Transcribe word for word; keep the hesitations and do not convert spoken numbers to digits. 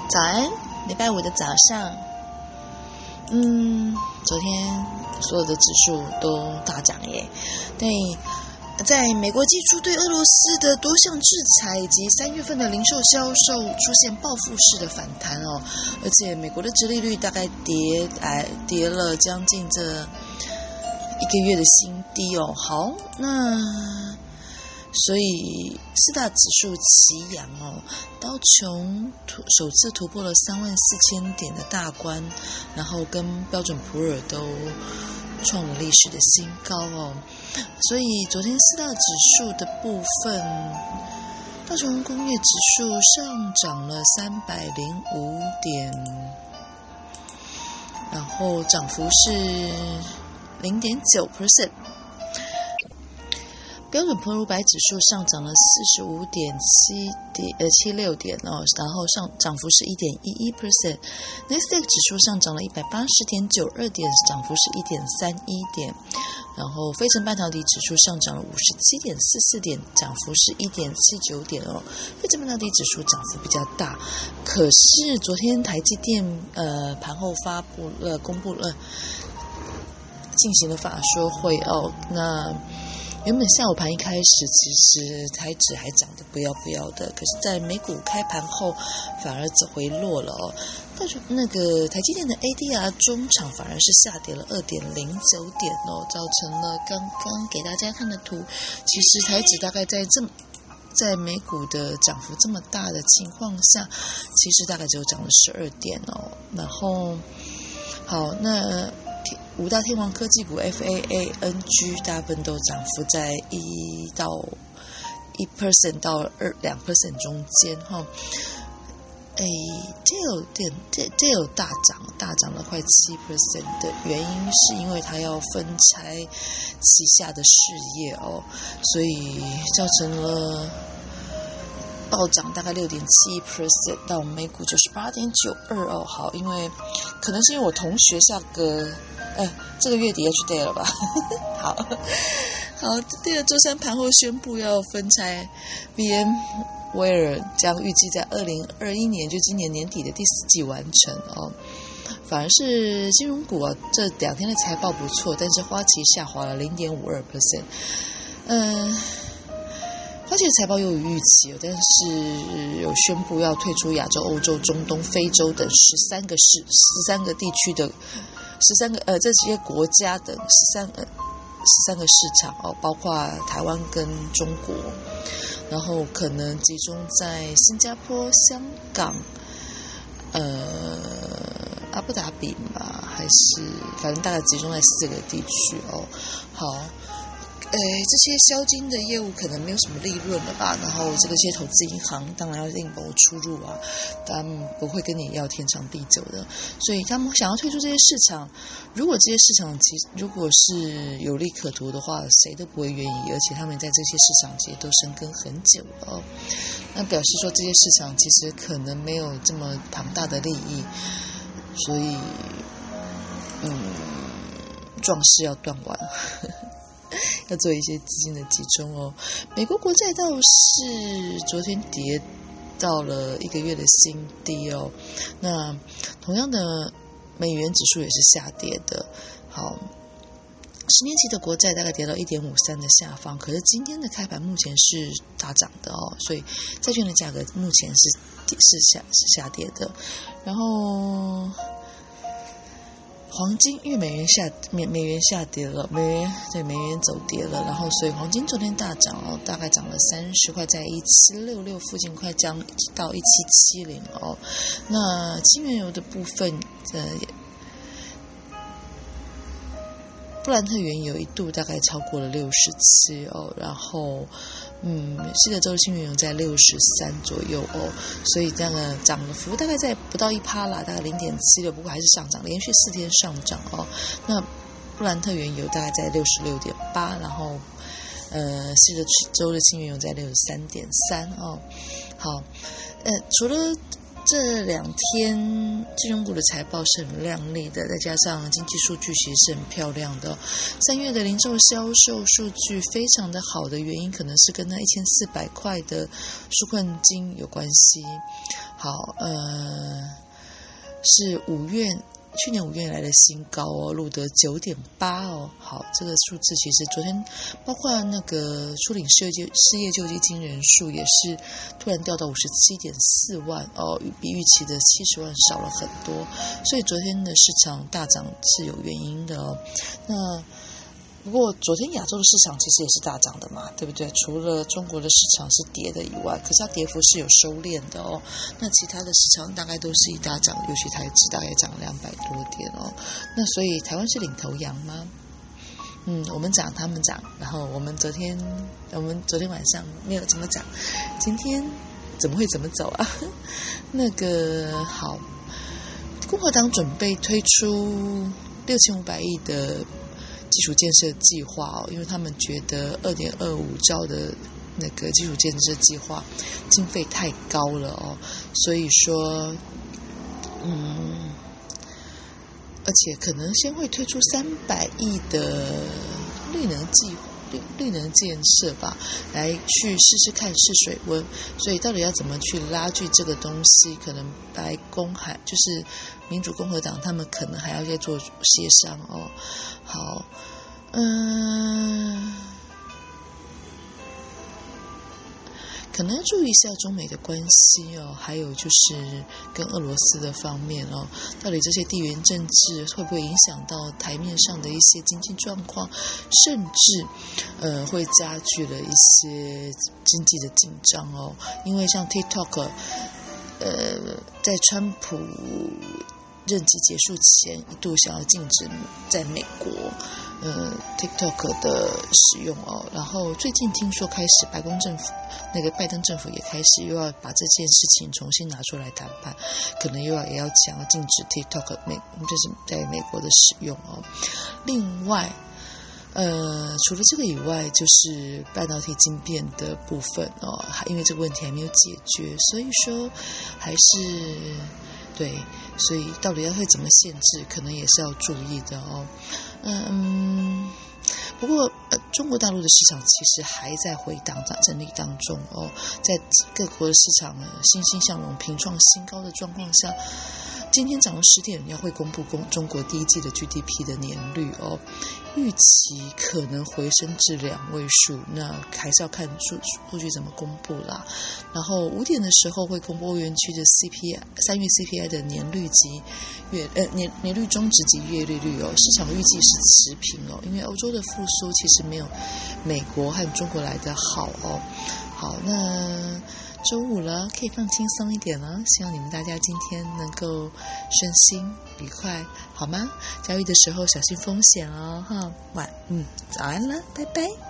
早安，礼拜五的早上。嗯，昨天所有的指数都大涨耶。对，在美国祭出对俄罗斯的多项制裁以及三月份的零售销售出现报复式的反弹哦，而且美国的殖利率大概跌哎跌了将近这一个月的新低哦。好，那所以四大指数齐扬哦，道琼首次突破了三万四千点的大关，然后跟标准普尔都创了历史的新高哦。所以昨天四大指数的部分，道琼工业指数上涨了三百零五点，然后涨幅是 零点九 percent。标准普尔五百指数上涨了四十五点七点呃七六点哦，然后上涨幅是 一点一一 percent。纳斯达克指数上涨了一百八十点九二点，涨幅是 一点三一点。然后费城半导体指数上涨了五十七点四四点，涨幅是 一点七九点哦。费城半导体指数涨幅比较大，可是昨天台积电呃盘后发布了公布了进行了法说会哦，那原本下午盘一开始，其实台指还涨得不要不要的，可是在美股开盘后反而只回落了哦。但是那个台积电的 A D R 中场反而是下跌了 二点零九点哦，造成了刚刚给大家看的图。其实台指大概在这在美股的涨幅这么大的情况下，其实大概只有涨了十二点哦。然后好，那五大天王科技股 F A A N G 大部分都涨幅在一到一 percent 到二两 percent 中间哈。诶 ，Dell 电 Dell 大涨，大涨了快七 percent 的原因是因为它要分拆旗下的事业哦，所以造成了暴涨大概 六点七 percent 到每股 九十八点九二 哦。好，因为可能是因为我同学下个哎这个月底要去 Dell 了吧？好好 ，Dell 周三盘后宣布要分拆 V M。威尔将预计在二零二一年，就今年年底的第四季完成哦。反而是金融股啊，这两天的财报不错，但是花旗下滑了 零点五二 percent。嗯，花旗的财报又有预期，但是有宣布要退出亚洲、欧洲、中东、非洲等十三个市、十三个地区的十三个呃这些国家等十三呃十三个市场哦，包括台湾跟中国。然后可能集中在新加坡、香港、呃阿布达比吧，还是反正大概集中在四个地区哦。好，诶，这些销金的业务可能没有什么利润了吧？然后这个些投资银行当然要另谋出入啊，他们不会跟你要天长地久的，所以他们想要退出这些市场。如果这些市场其实如果是有利可图的话，谁都不会愿意，而且他们在这些市场其实都深耕很久了哦。那表示说这些市场其实可能没有这么庞大的利益，所以嗯，壮士要断腕。要做一些资金的集中哦。美国国债倒是昨天跌到了一个月的新低哦。那同样的，美元指数也是下跌的。好，十年期的国债大概跌到 一点五三 的下方，可是今天的开盘目前是大涨的哦，所以债券的价格目前是是下是下跌的。然后黄金因为美元下美美元下跌了，美元对美元走跌了，然后所以黄金昨天大涨哦，大概涨了三十块，在一七六六附近，快将到一七七零哦。那轻原油的部分，呃，布兰特原油一度大概超过了六十七哦，然后嗯，西德州轻原油在六十三左右哦，所以这样的涨的幅大概在不到一趴啦，大概零点七六，不过还是上涨，连续四天上涨哦。那布兰特原油大概在六十六点八，然后呃，西德州的轻原油在六十三点三哦。好，呃，除了这两天金融股的财报是很亮丽的，再加上经济数据其实是很漂亮的。三月的零售销售数据非常的好的原因，可能是跟那一千四百块的纾困金有关系。好，呃，是五月。去年五月来的新高哦，录得 九点八 哦。好，这个数字其实昨天包括那个初领失业失业救济金人数也是突然掉到 五十七点四万哦，比预期的七十万少了很多，所以昨天的市场大涨是有原因的哦。那不过昨天亚洲的市场其实也是大涨的嘛，对不对？除了中国的市场是跌的以外，可是它跌幅是有收敛的哦。那其他的市场大概都是一大涨，尤其台指大概涨两百多点哦。那所以台湾是领头羊吗？嗯，我们涨，他们涨，然后我们昨天我们昨天晚上没有怎么涨，今天怎么会怎么走啊？那个好，共和党准备推出六千五百亿的基础建设计划哦，因为他们觉得 二点二五兆的那个基础建设计划经费太高了哦，所以说，嗯，而且可能先会推出三百亿的绿能计绿绿能建设吧，来去试试看试水温。所以到底要怎么去拉锯这个东西，可能白宫还就是民主共和党他们可能还要再做协商哦。好，嗯，可能要注意一下中美的关系哦，还有就是跟俄罗斯的方面哦，到底这些地缘政治会不会影响到台面上的一些经济状况，甚至呃会加剧了一些经济的紧张哦。因为像 TikTok， 呃，在川普任期结束前一度想要禁止在美国呃 TikTok 的使用哦，然后最近听说开始白宫政府那个拜登政府也开始又要把这件事情重新拿出来谈判，可能又要也要想要禁止 TikTok 美就是在美国的使用哦。另外呃，除了这个以外，就是半导体晶片的部分哦，因为这个问题还没有解决，所以说还是对，所以到底要会怎么限制，可能也是要注意的哦。嗯，不过呃，中国大陆的市场其实还在回档整理当中哦，在各国的市场欣欣向荣、频创新高的状况下，今天早上十点要会公布公中国第一季的 G D P 的年率哦，预期可能回升至两位数，那还是要看数数据怎么公布啦。然后五点的时候会公布欧元区的 C P I 三月 C P I 的年率及月呃年年率中值及月利率哦，市场预计是持平哦，因为欧洲的复苏其实没有美国和中国来的好哦。好，那周五了，可以放轻松一点了。希望你们大家今天能够顺心愉快，好吗？交易的时候小心风险哦，哈。晚，嗯，早安了，拜拜。